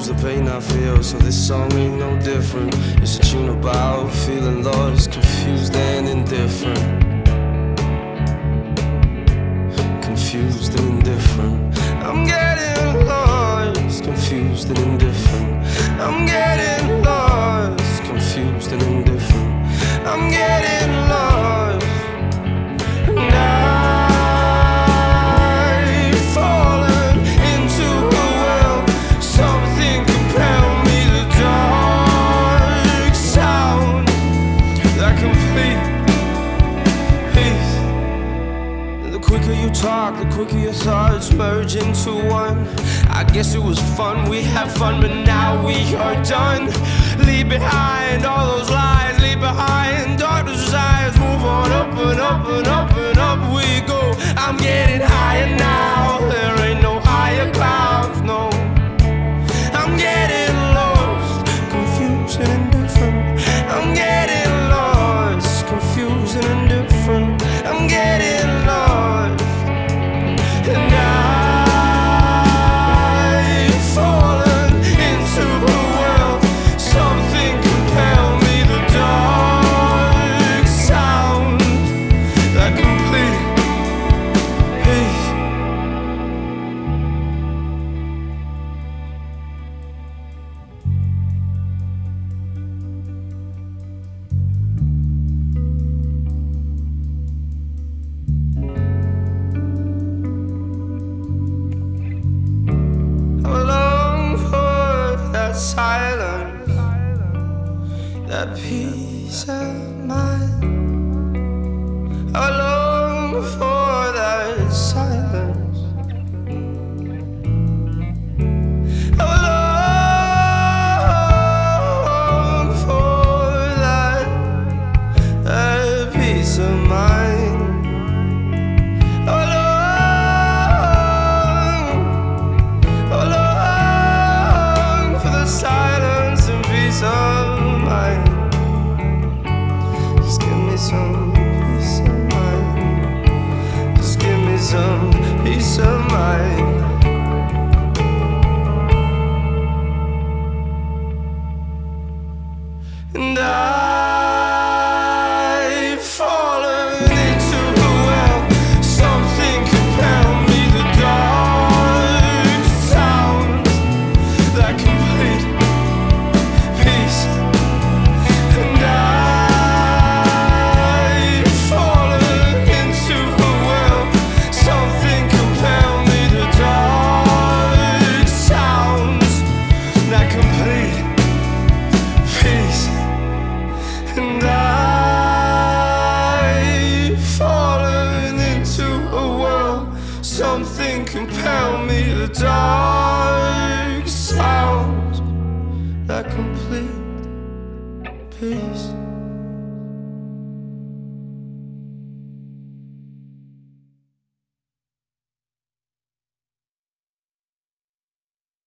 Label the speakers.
Speaker 1: the pain I feel, so this song ain't no different. It's a tune about feeling lost, confused and indifferent. Confused and indifferent. I'm getting lost, confused and indifferent. I'm getting lost, confused and indifferent. I'm getting lost, and I've fallen into a well. Something compelled me, the dark sound, that complete peace. And the quicker you talk, the quicker your thoughts merge into one. I guess it was fun, we had fun, but now we are done. Leave behind all those lies, leave behind all those desires. Move on up and up and up and up we go. I'm getting higher now, there ain't no higher clouds, no. I'm getting lost, confused and indifferent. I'm getting lost, confused and indifferent. I'm getting lost, and I've fallen into a well. Something compelled me, the dark sound, that complete peace. I long for that silence, that peace of mind. I long for that silence. I long for that peace of mind. I long for the silence and peace of mind. Just give me some peace of mind. Just give me some peace of mind. And I've fallen into a well. Something compelled me, the dark sound, that complete peace. And I've fallen into a well. Something compelled me, the dark sounds, that complete peace. And I've fallen into a world. Something compelled me, the dark sound, that complete peace.